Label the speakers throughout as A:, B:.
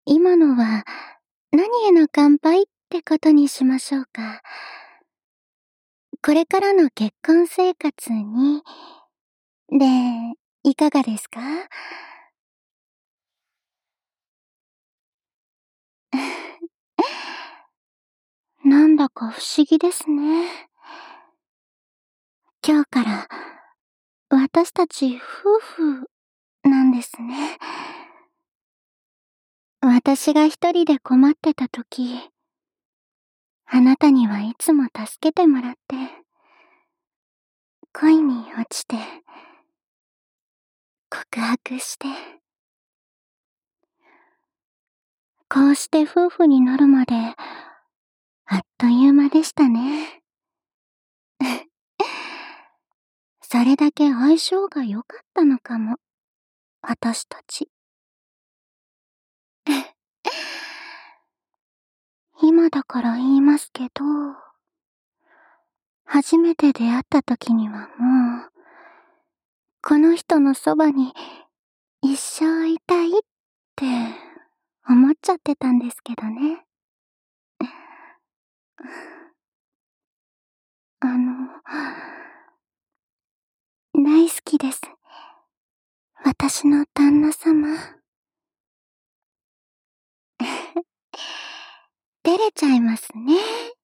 A: 今のは何への乾杯ってことにしましょうか。これからの結婚生活に、で、いかがですか？なんだか不思議ですね。今日から私たち夫婦なんですね。私が一人で困ってた時、あなたにはいつも助けてもらって、恋に落ちて、告白して、こうして夫婦になるまで、あっという間でしたね。それだけ相性が良かったのかも、私たち。今だから言いますけど、初めて出会った時にはもう、この人のそばに一生いたいって思っちゃってたんですけどね。あの、大好きです。私の旦那様。照れちゃいますね。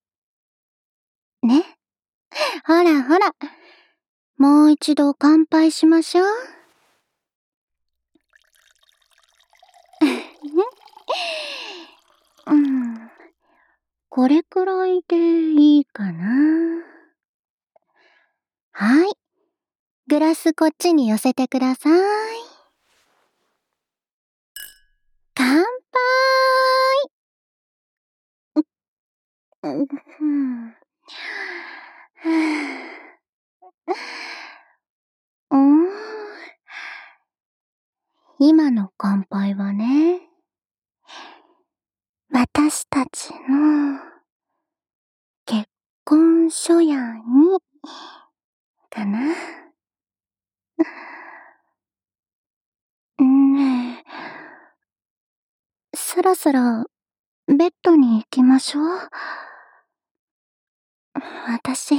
A: ね。ほらほら。もう一度乾杯しましょう。うん。これくらいでいいかな。はい。グラスこっちに寄せてください。乾杯。うん。うん。今の乾杯はね、私たちの結婚初夜に、かな。ねえ、そろそろベッドに行きましょう。私、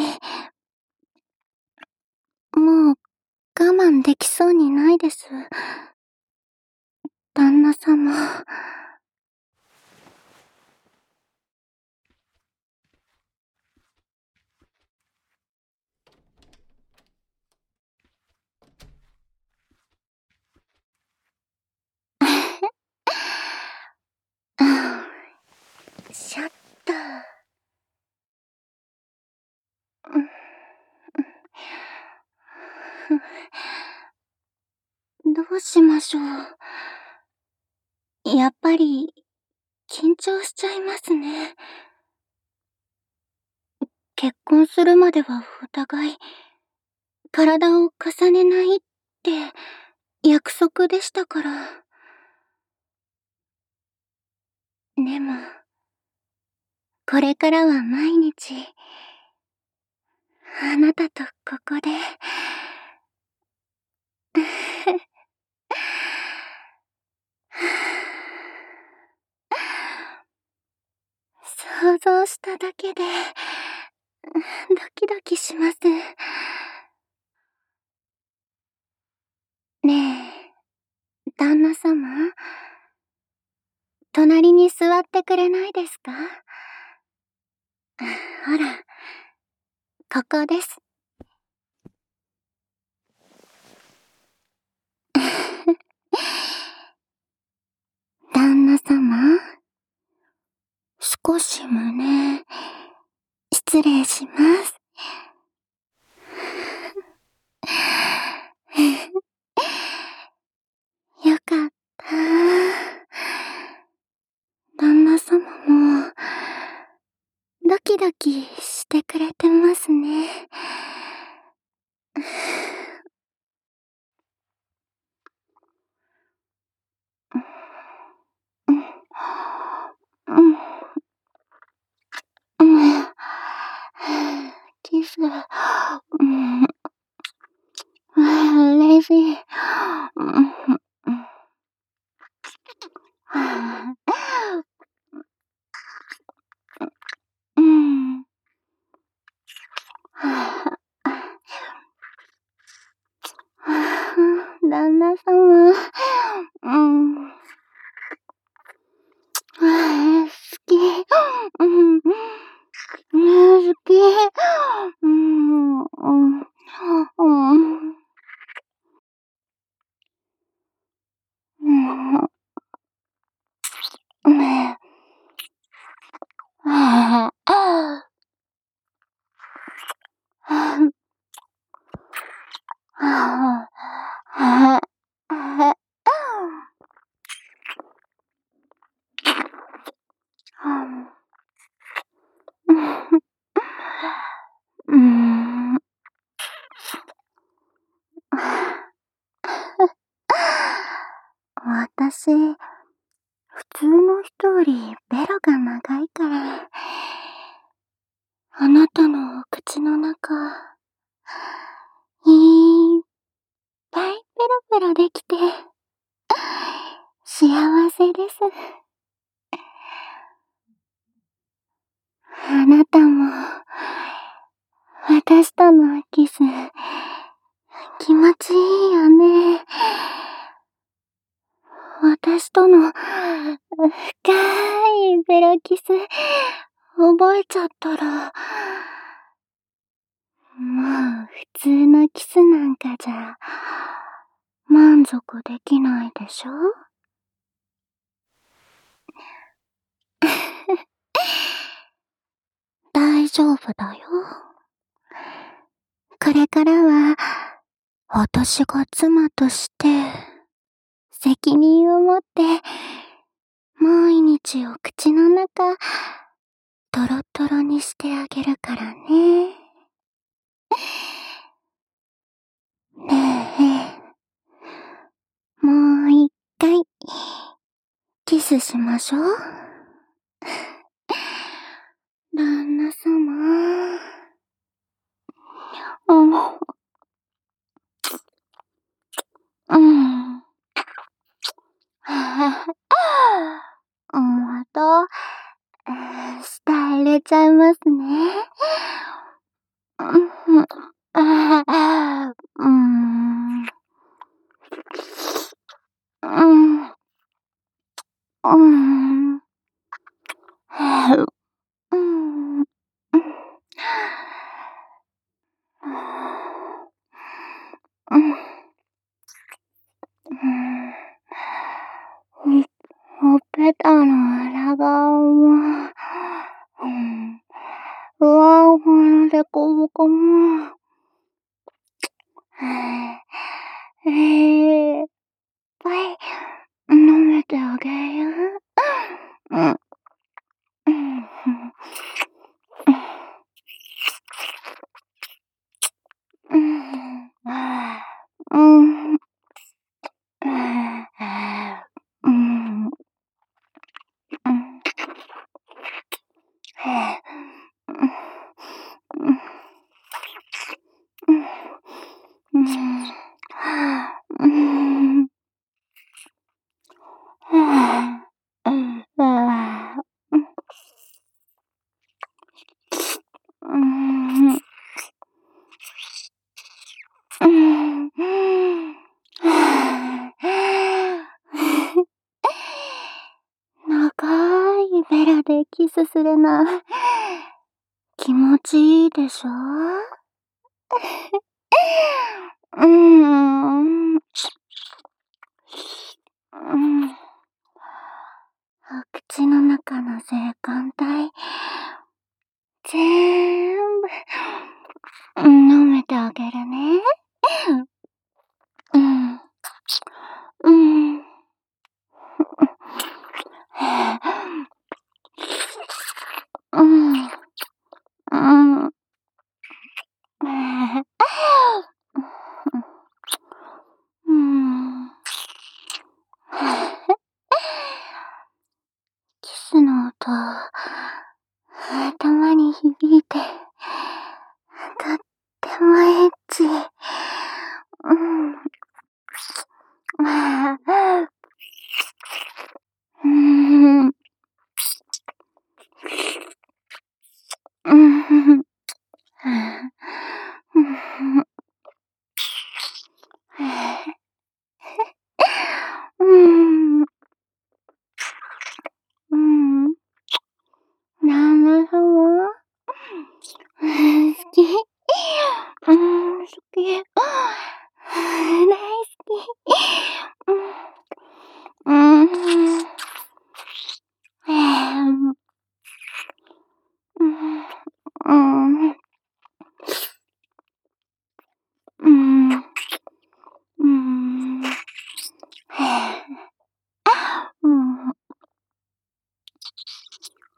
A: もう我慢できそうにないです。旦那様。ちょっと。どうしましょう。やっぱり、緊張しちゃいますね。結婚するまではお互い、体を重ねないって約束でしたから。でも、これからは毎日、あなたとここで、想像しただけで、ドキドキします。ねえ、旦那様、隣に座ってくれないですか？ほら、ここです。旦那様、少し胸、失礼します。よかった。旦那様も、ドキドキしてくれてますね。うん、うん、うん、キス、うん、レイジー、うん、 私、普通の人よりベロが長いから、あなたのお口の中、いっぱいペロペロできて、幸せです。あなたも、私とのキス、気持ちいいよね。私との、深いベロキス、覚えちゃったら、もう普通のキスなんかじゃ、満足できないでしょ？大丈夫だよ。これからは、私が妻として、責任を持って、毎日お口の中、トロトロにしてあげるからね。ねえ、もう一回、キスしましょう。旦那様。また、舌入れちゃいますね。ほっぺたの裏側も、ふわふわのでこぼこも、いっぱい舐めてあげる。長いベラでキスするの、気持ちいいでしょ？お口の中の性感帯、全部、舐めてあげるね。キスの音、頭に響いて、とってもエッチ。旦那様好き。好き。大好き。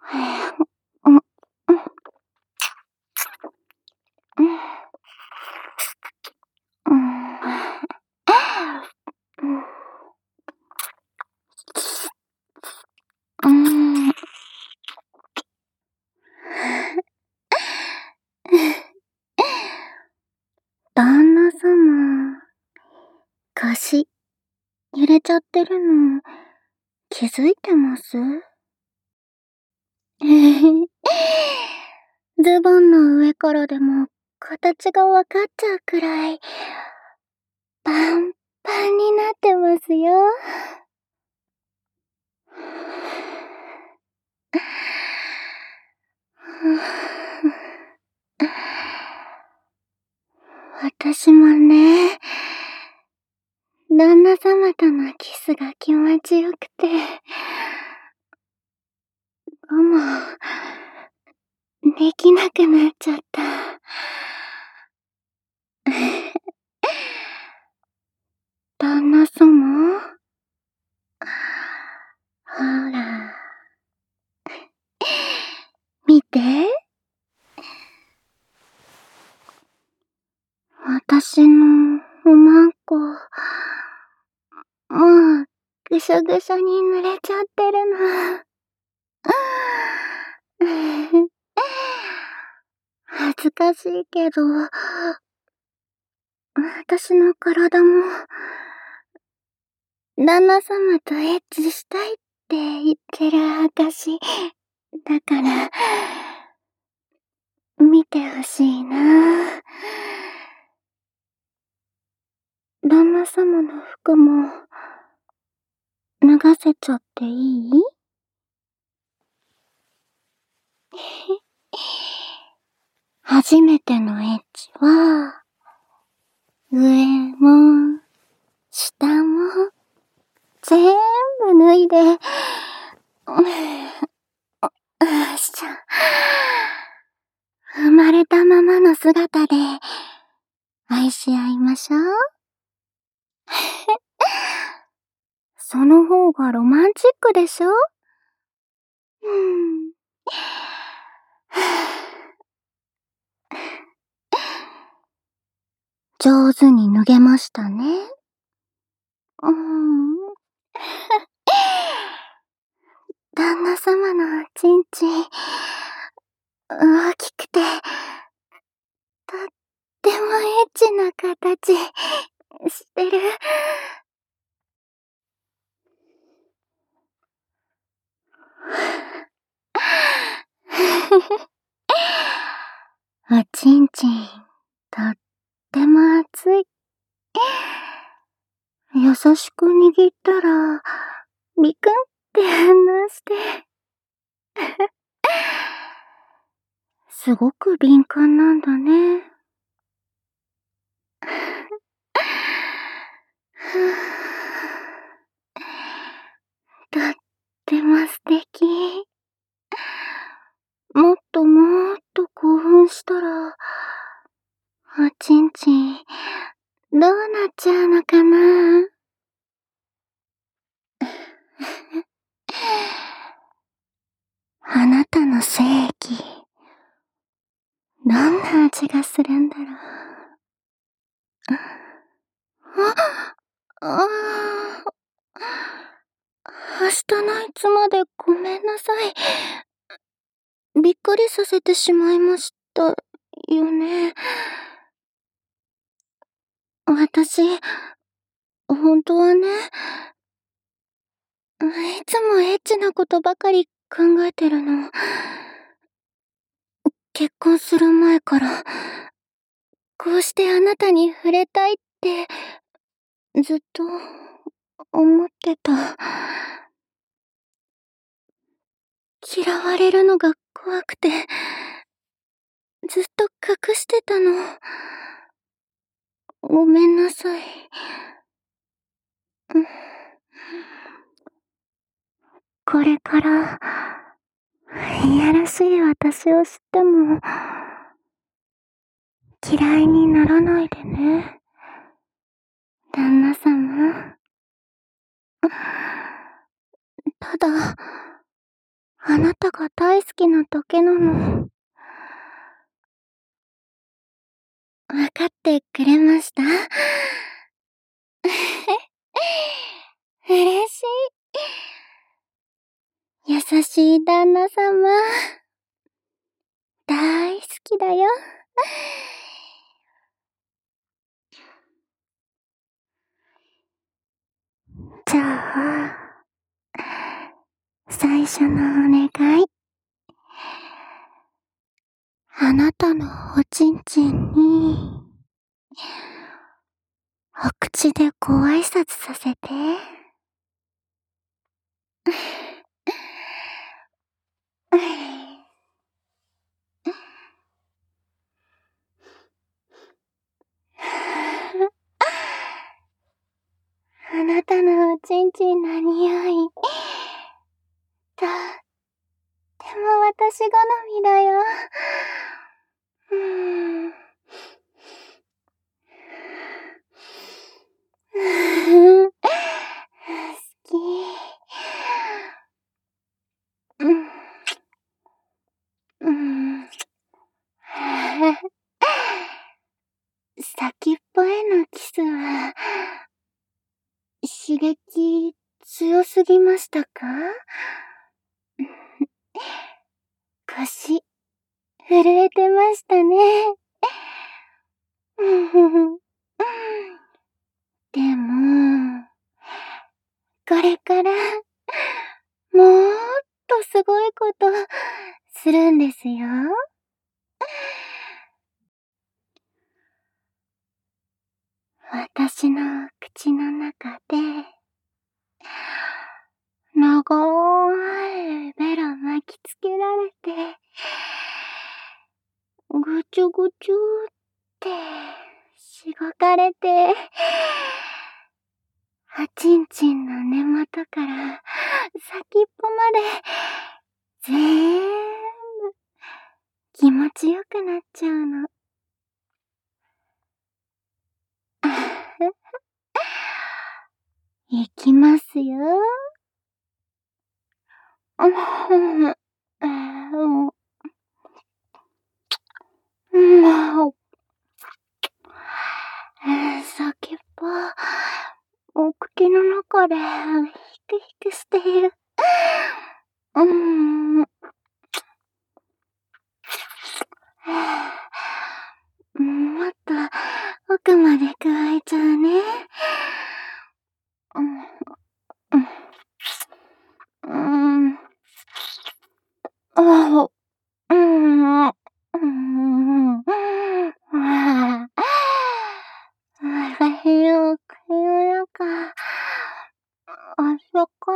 A: うん、うん、うん、うん、旦那様、腰、揺れちゃってるの、気づいてます？ズボンの上からでも形がわかっちゃうくらい、パンパンになってますよ。私もね、旦那様とのキスが気持ちよくて、もう、できなくなっちゃった。旦那様？ほら、見て。私のおまんこ、もう、ぐしょぐしょに濡れちゃってるの。恥ずかしいけど、私の体も、旦那様とエッチしたいって言ってる証だから、見てほしいな。旦那様の服も、脱がせちゃっていい？初めてのエッチは、上も、下も、全部脱いで、しちゃ、生まれたままの姿で、愛し合いましょう。その方がロマンチックでしょ？上手に脱げましたね。旦那様のちんちん、大きくて、とってもエッチな形してる。おちんちん、とっても熱い。優しく握ったら、ビクンって反応して。すごく敏感なんだね。とっても素敵。もっともっと興奮したら、おちんちん、どうなっちゃうのかな？あなたの精液、どんな味がするんだろう。あ、明日のいつまでごめんなさい。びっくりさせてしまいましたよね。私、本当はね、いつもエッチなことばかり考えてるの。結婚する前から、こうしてあなたに触れたいって、ずっと思ってた。嫌われるのが怖くて、ずっと隠してたの。ごめんなさい。これから、いやらしい私を知っても、嫌いにならないでね。旦那様。ただ、 あなたが大好きなだけなの。わかってくれました？嬉しい。優しい旦那様。大好きだよ。じゃあ、最初のお願い。あなたのおちんちんに、お口でご挨拶させて。あなたのおちんちんの匂い、とっても私好みだよ。好き。先っぽへのキスは、刺激強すぎましたか？腰、震えてましたね。でも、これから、もっとすごいことするんですよ。私の口の中で、長いベロ巻きつけられて、ぐちゅぐちゅってしごかれて、おちんちんの根元から先っぽまで、全部気持ちよくなっちゃうの。いきますよ。先っぽ、お口の中でヒクヒクしている。もっと奥まで加えちゃうね。私の口の中、あそこ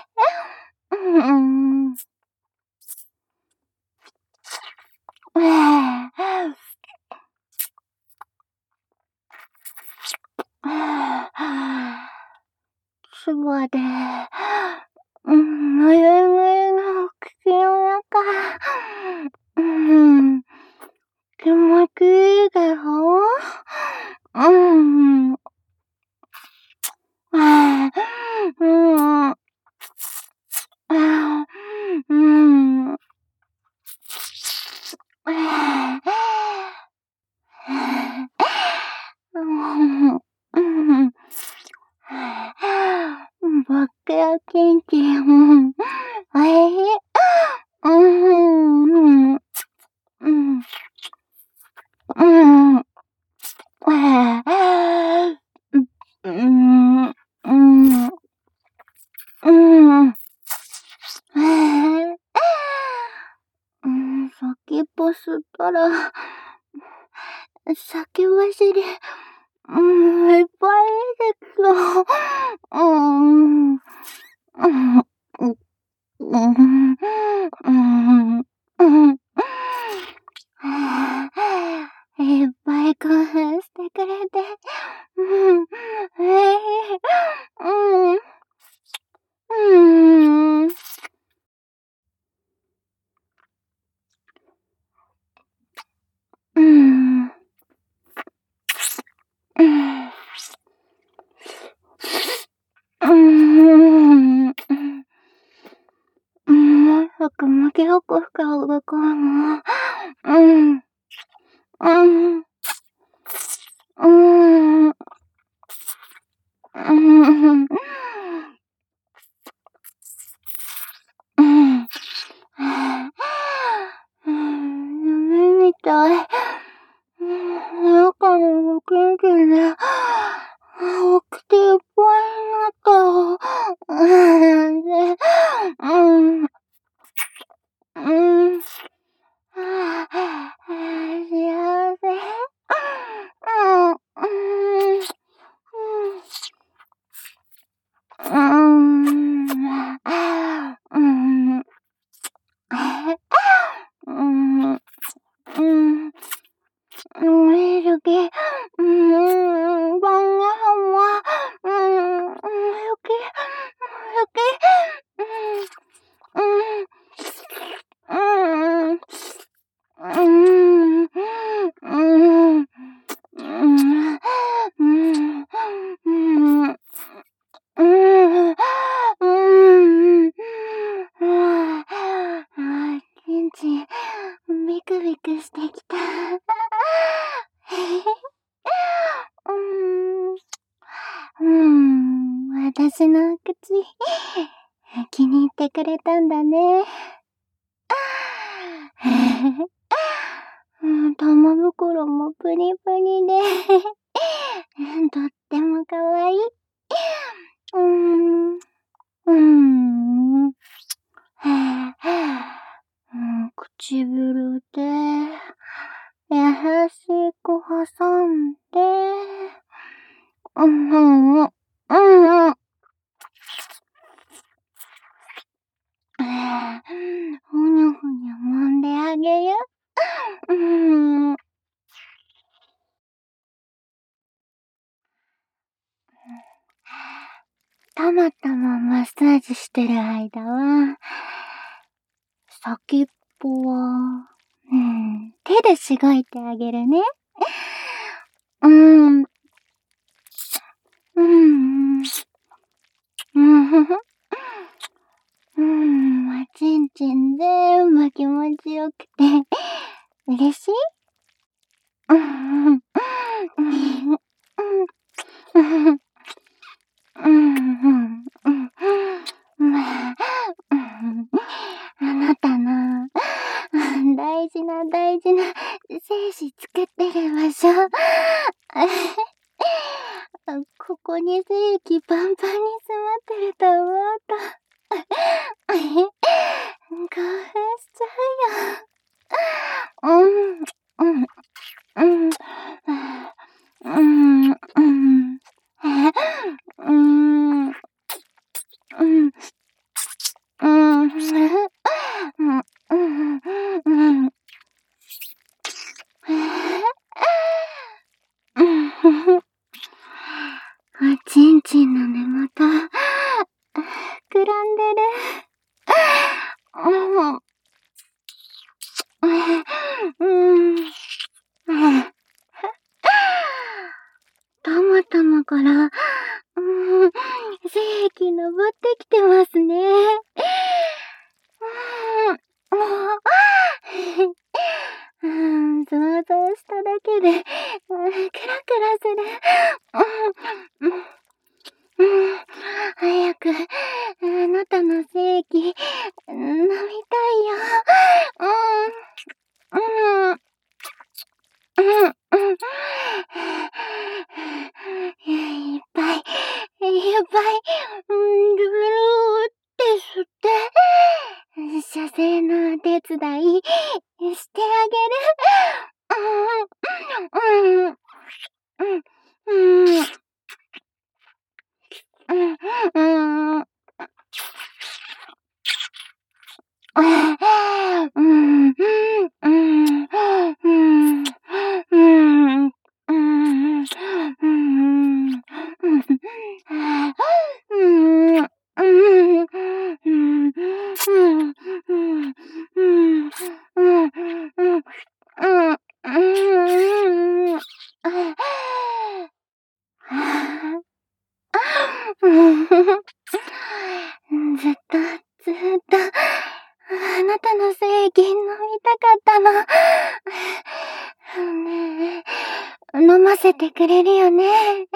A: つばで、ぬゆぬゆの口の中、気持ちいいでしょ？僕のちんちん、おいしい。先っぽ吸ったら、先走り、いっぱい出てきた。いっぱい興奮してくれて、 服もよく動こうも。うん。うん。うん。うん。うん。夢みたい。中の元気で、起きていっぱいになった。うん。うん。幸せ。うん。うん。うん。うん。うん。うん。いい時、晩ご飯は、よき、よき、うん、うん、うん、うん、うん、うん、うん、うん、ちんちん、ビクビクしてきた。私の口、気に入ってくれたんだね。玉袋もプニプニで、とってもかわいい。唇で、優しく挟んで、うんうん、うんうん。ふにゅふにゅ揉んであげる。たまたまマッサージしてる間は、先っぽは、手でしごいてあげるね。ちんちん全部気持ちよくて、嬉しい？あなたの大事な大事な精子作ってる場所。ここに精液パンパンに詰まってると思うと、興奮しちゃうよ。ちんちんの根元、膨らんでる。たまたまから、精液登ってきてますね。想像しただけで、クラクラする。早く、あなたの精液、飲みたいよ。いっぱい、いっぱい、ルルルーって吸って、射精のお手伝いしてあげる。ずっと、ずっと、 なたの精液飲みたかったの。ねえ、飲ませてくれるよね。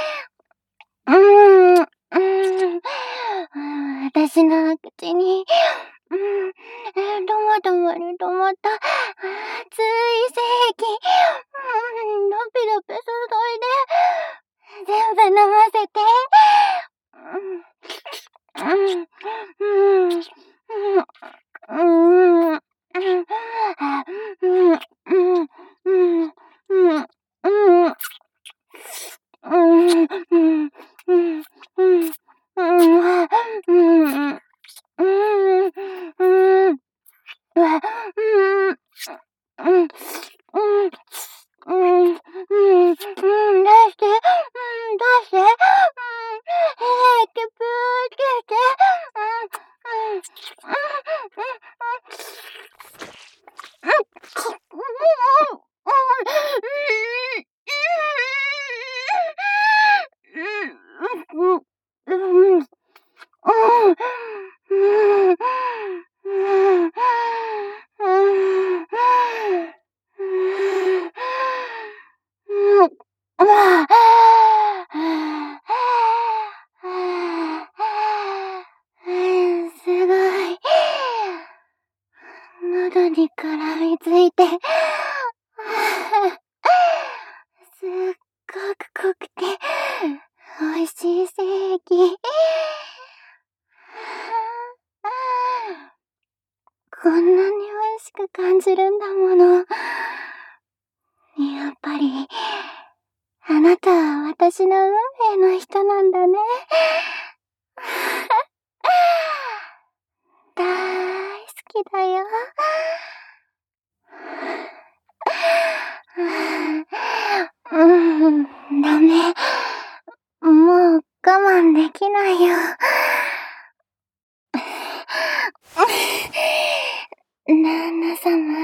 A: 私の口に、どまどまに止まった、熱い精液、ドピドピ注いで、全部飲ませて。すごい。喉に絡みついて、すっごく濃くて、美味しい精液。こんなに美味しく感じるんだもの。やっぱり、あなたは私の運命の人なんだね。大好きだよ。ダメ。もう我慢できないよ。旦那様。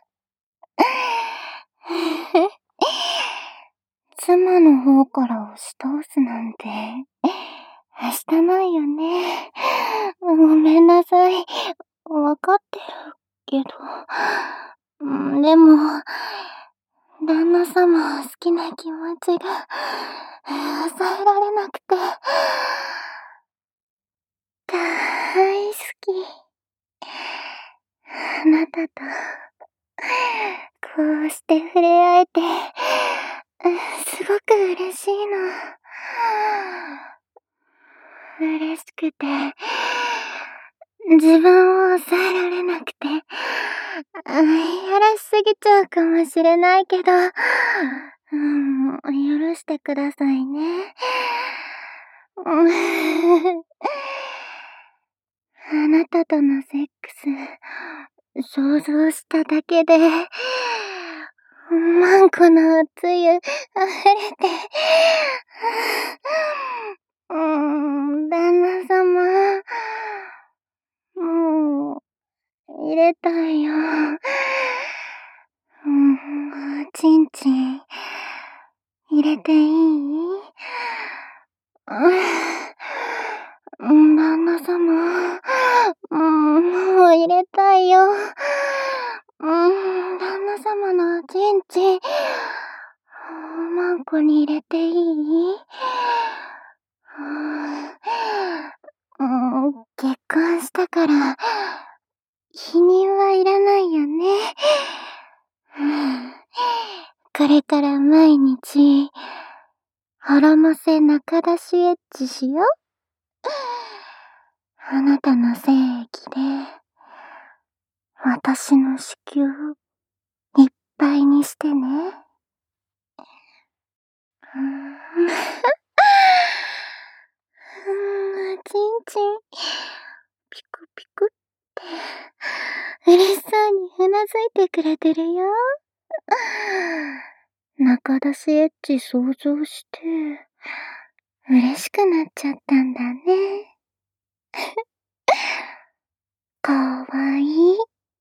A: 妻の方から押し通すなんて、はしたないよね。ごめんなさい。わかってるけど。でも、旦那様を好きな気持ちが、抑えられなくて、大好き。あなたと、こうして触れ合えて、すごく嬉しいの。嬉しくて、自分を抑えられなくて、やらしすぎちゃうかもしれないけど、許してくださいね。あなたとのセックス、想像しただけで、万個のおつゆ、溢れて、旦那様、もう、入れたいよ。ちんちん、入れていい？旦那様、もう入れたいよ。旦那様のちんちん、マンコに入れていい？結婚したから、否認はいらないよね。これから毎日、腹ませ中出しエッチしよ。あなたの精液で、私の子宮、いっぱいにしてね。ちんちん、ピクピクって、嬉しそうにうなずいてくれてるよ。中出しエッチ想像して、嬉しくなっちゃったんだね。かわいい。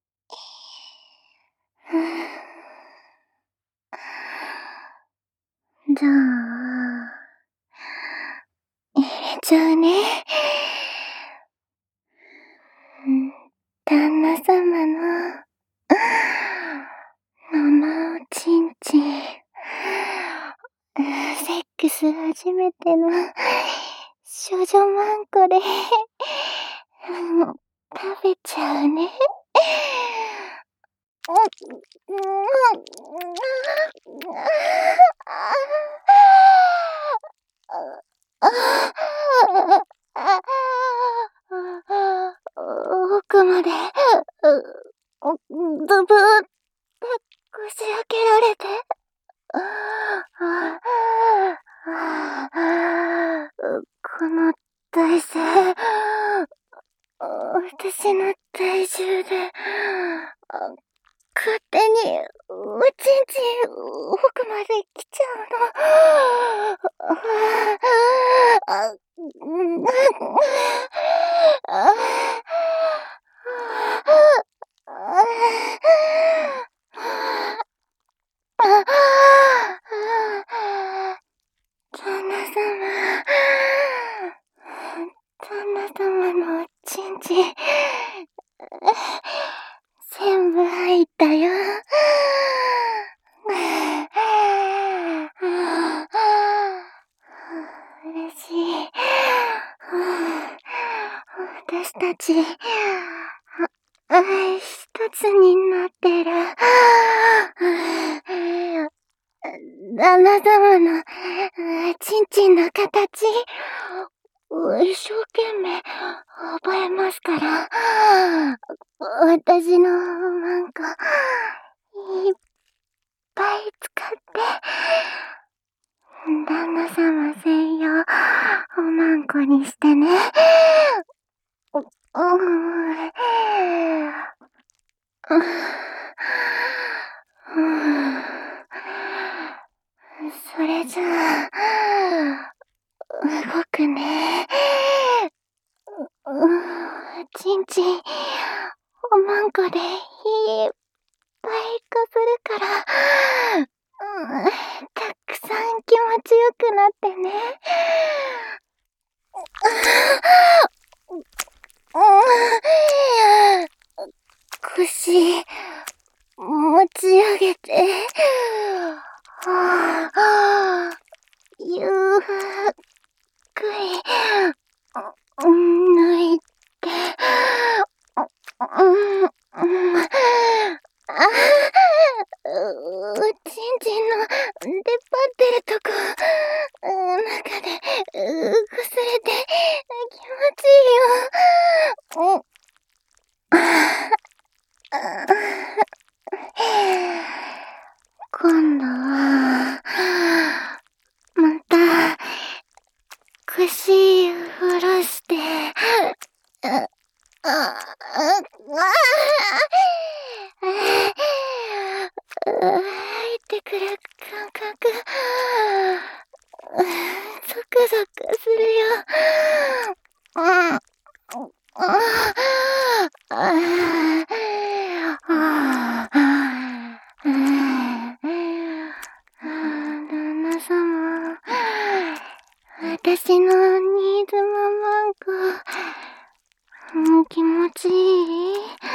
A: じゃあ、入れちゃうね。旦那様。 様の、生おちんちん。セックス初めての少女マンコで、食べちゃうね。奥まで、ブブーってこし開けられて、この体勢、私の体重で、勝手に、おちんちん、奥まで来ちゃ旦那様のおちんちん、全部入ったよ。嬉しい。私たち、一つになってる。旦那様のちんちんの形、一生懸命覚えますから、私のマンコ、いっぱい使って、旦那様専用おまんこにしてね。それじゃあ、動くね。ちんちん、おまんこでいっぱいこするから、たくさん気持ちよくなってね。腰、持ち上げて、ゆっくり、抜いて、ちんちんの出っ張ってるとこ、中で、こすれて、気持ちいいよ。今度は、また、腰下ろして、入ってくる感覚、ゾクゾクするよ。旦那様、私の新妻マンコ、気持ちいい？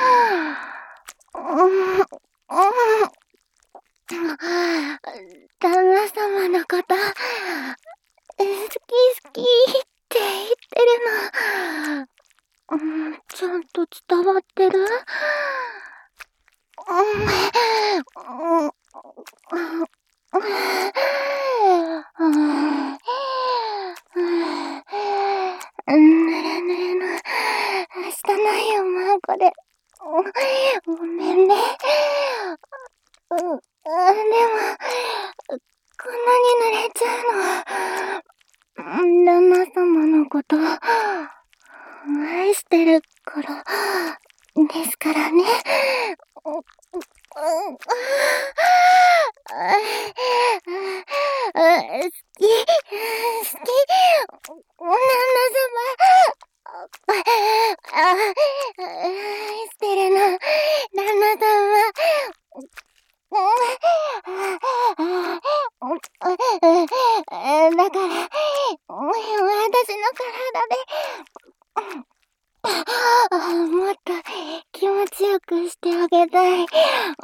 A: 旦那様のこと、好き好きって言ってるの、ちゃんと伝わってる？ぬれぬれの、汚いよ、マンコで。ごめんね。でも、こんなに濡れちゃうの、旦那様のこと、愛してるからですからね。好き、好き、旦那様、愛してるの、旦那様。だから、私の体で、もっと気持ちよくくしてあげたい。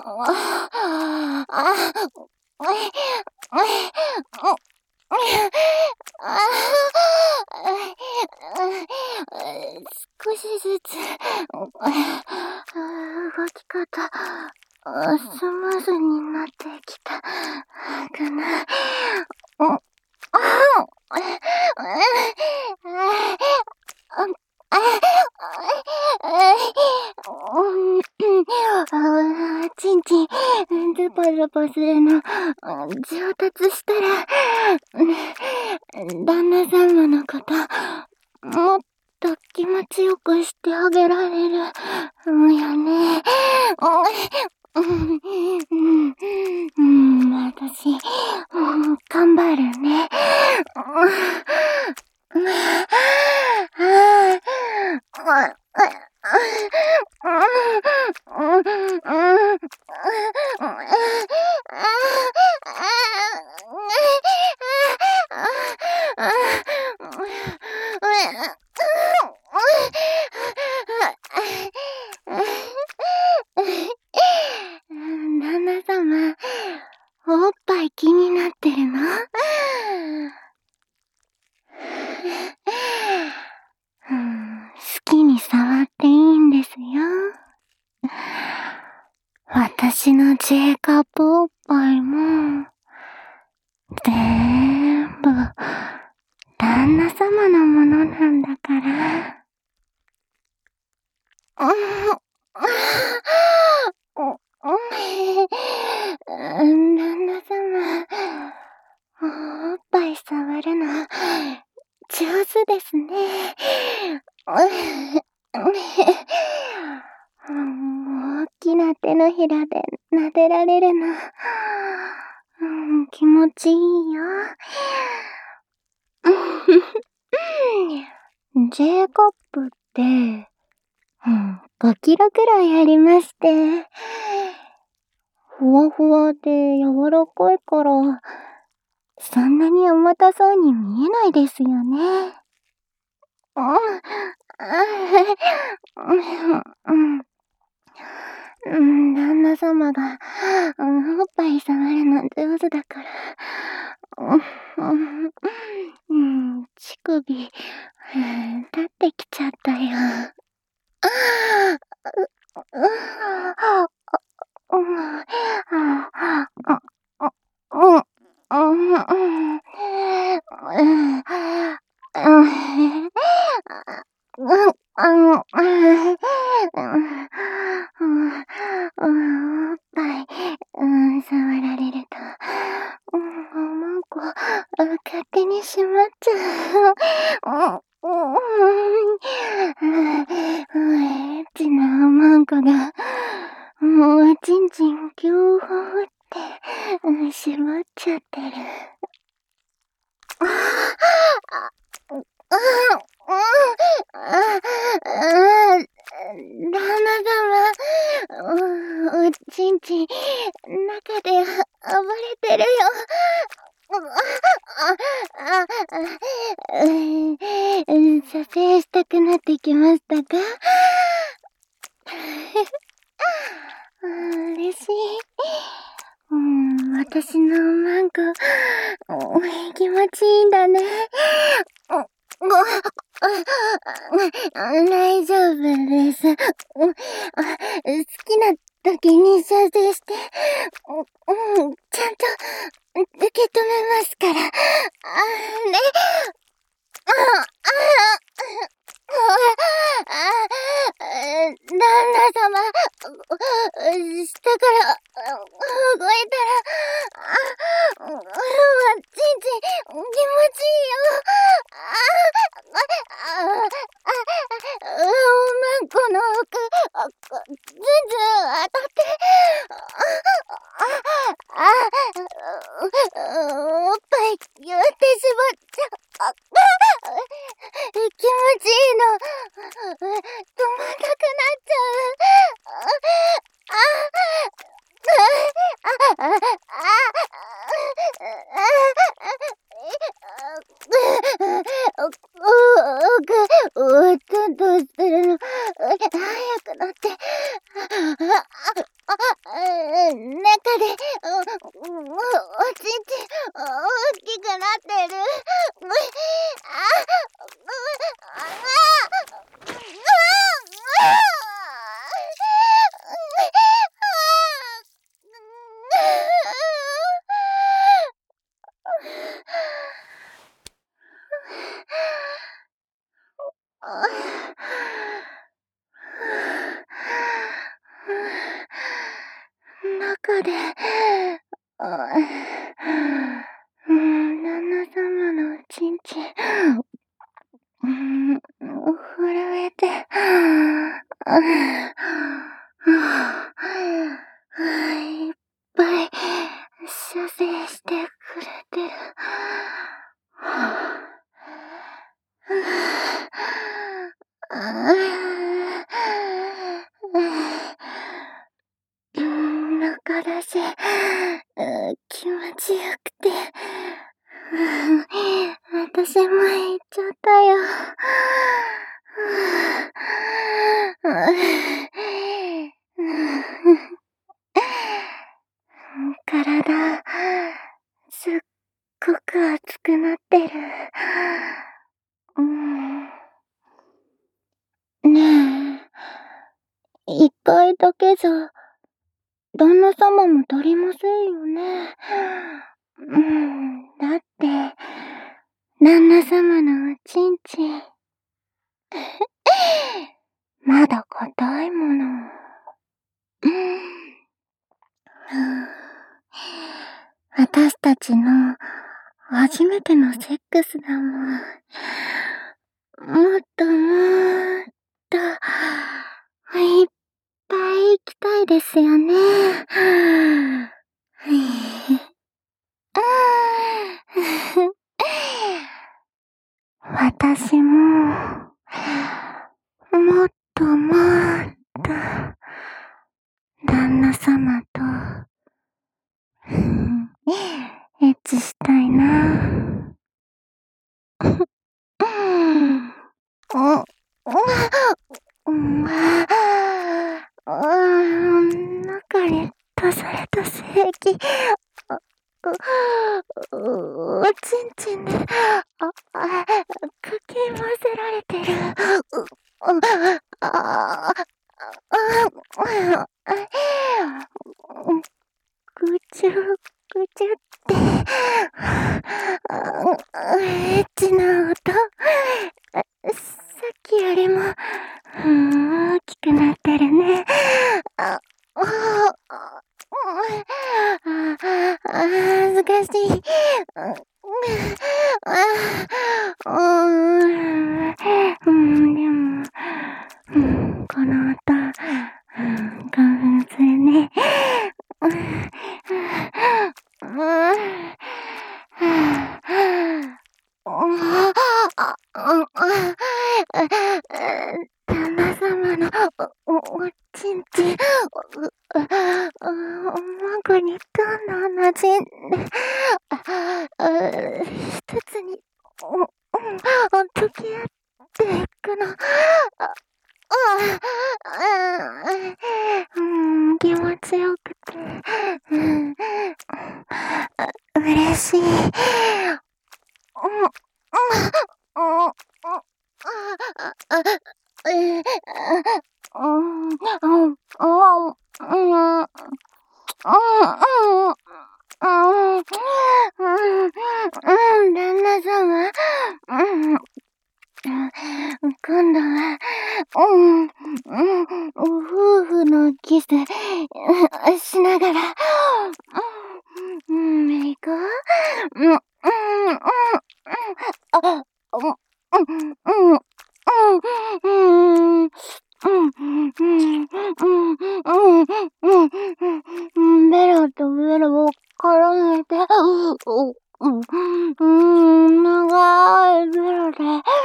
A: 少しずつ、動き方、スムーズになってきた、かな。ちんちん、ズパズパするの、上達したら、旦那様のこと、もっと気持ちよくしてあげられる、よね。私、頑張るね。旦那様、おっぱい気になってるの？好きに触っていいんですよ。私の J カップおっぱいも、全部、旦那様のものなんだから。旦那様、おっぱい触るの、上手ですね。大きな手のひらで撫でられるの、気持ちいいよ。J カップって、5キロくらいありまして、ふわふわで柔らかいから、そんなに重たそうに見えないですよね。旦那様が、おっぱい触るの上手だから、乳首、立ってきちゃったよ。おっぱい、触られると、なんか、勝手にしまっちゃう。エッチなおまんこが、もうちんちんぎゅーって、しまっちゃってる。旦那様、おちんちん、中で暴れてるよ。射精したくなってきましたか？嬉しい。私のマンコ、気持ちいいんだね。大丈夫です。好きな時に射精して、ちゃんと受け止めますから。ね。旦那様、下から動いたら、ちんちん気持ちいいよ。おまんこの奥、ずんずん当たって、おっぱい言ってしまっちゃう。気持ちいいの。止まんなくなっちゃう。ちょっとしてるの。早くなって。 中で、おちんちん、大きくなってる。中で、旦那様のおちんちん、震えて、いっぱい射精してくれてる。中だし、気持ちよくて、私も行っちゃったよ。体、すっごく熱くなってる。ねえ、一回だけじゃ、旦那様も足りませんよね。だって、旦那様のおちんちん、まだ硬いもの。私たちの初めてのセックスだもん。もっともっと、いっぱい行きたいですよね。私も、もっともっと、旦那様と、エッチしたいな。中に足された精液、おちんちんで、かき混ぜられてる。ぐちゅぐちゅって、エッチな音、さっきよりも、大きくなってるね。恥ずかしい。でも、この音、興奮するね。旦那様のおちんちん、孫にどんどん馴染んで、一つに、溶け合っていくの。気持ちよくて、嬉しい。旦那様、今度は、夫婦のキス、しながら、行こう。ベロとベロを絡めて、長いベロで、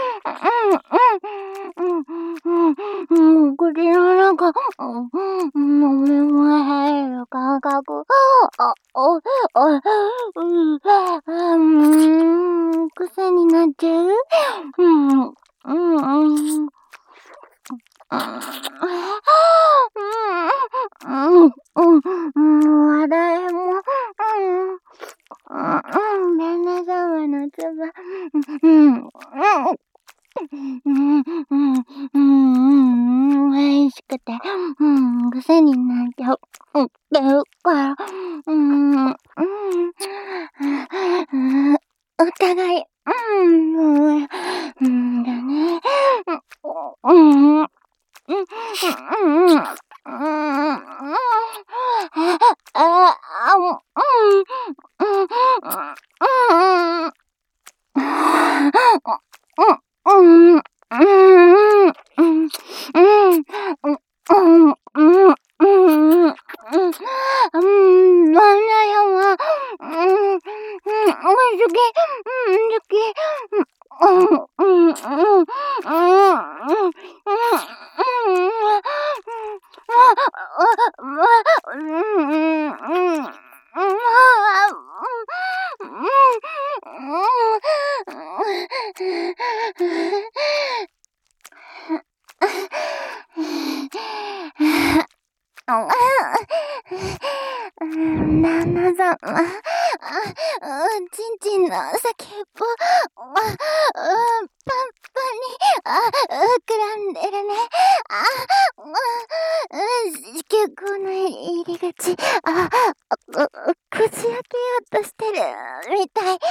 A: 口の中、飲み込める感覚、癖になっちゃう。 癖になっちゃってるから、お互い、だね。旦那様、ちんちんの先っぽ、パンパンに、膨らんでるね。結構の入り口、こじ開けようとしてるみたい。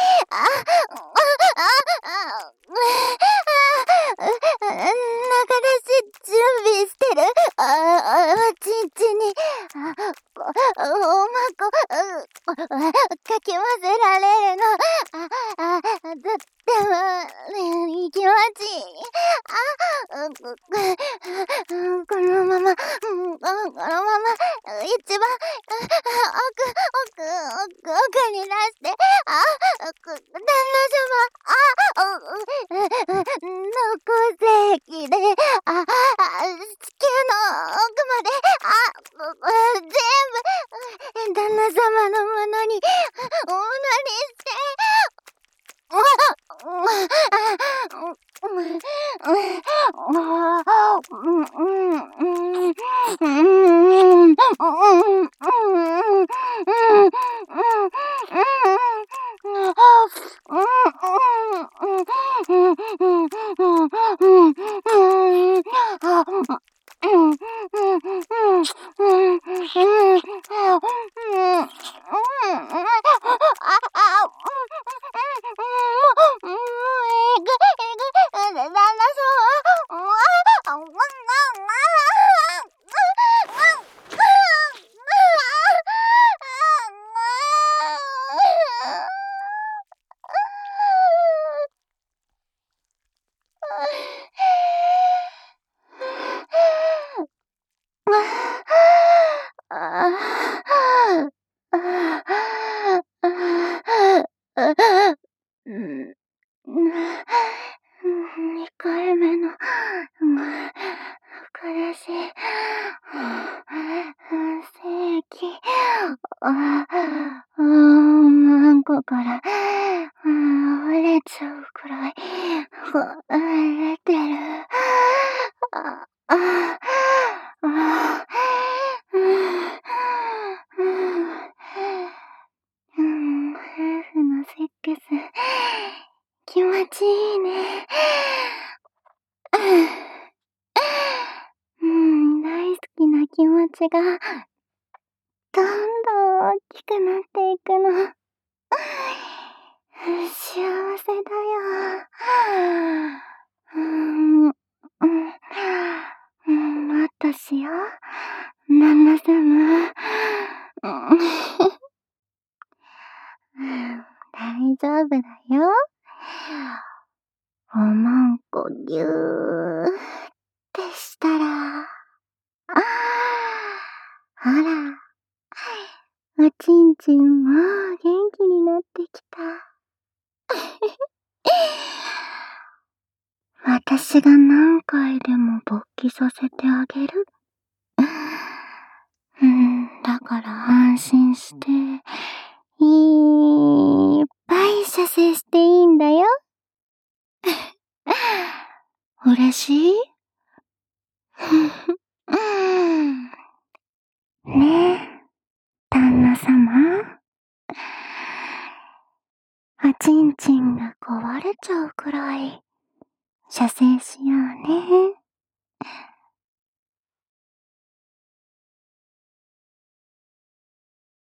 A: 流れし準備してるちんちんに、おまこ、かき混ぜられるの。とっても、気持ちいい。このまま、一番、奥に出して、旦那様、濃厚液で、地球の奥まで、全部、旦那様のものに、して、旦那2回目の、苦しい、正規、マンコから、溢れちゃうくらい、出てる。夫婦のセックス、気持ちいいね。大好きな気持ちが、どんどん大きくなっていくの。幸せだよ。もっとしよう。旦那様。大丈夫だよ。おまんこぎゅーってしたら、ほら、おちんちんも元気になってきた。私が何回でも勃起させてあげる。だから安心して、いっぱい射精していいんだよ。嬉しい？ねえ、旦那様。おちんちんが壊れちゃうくらい、射精しようね。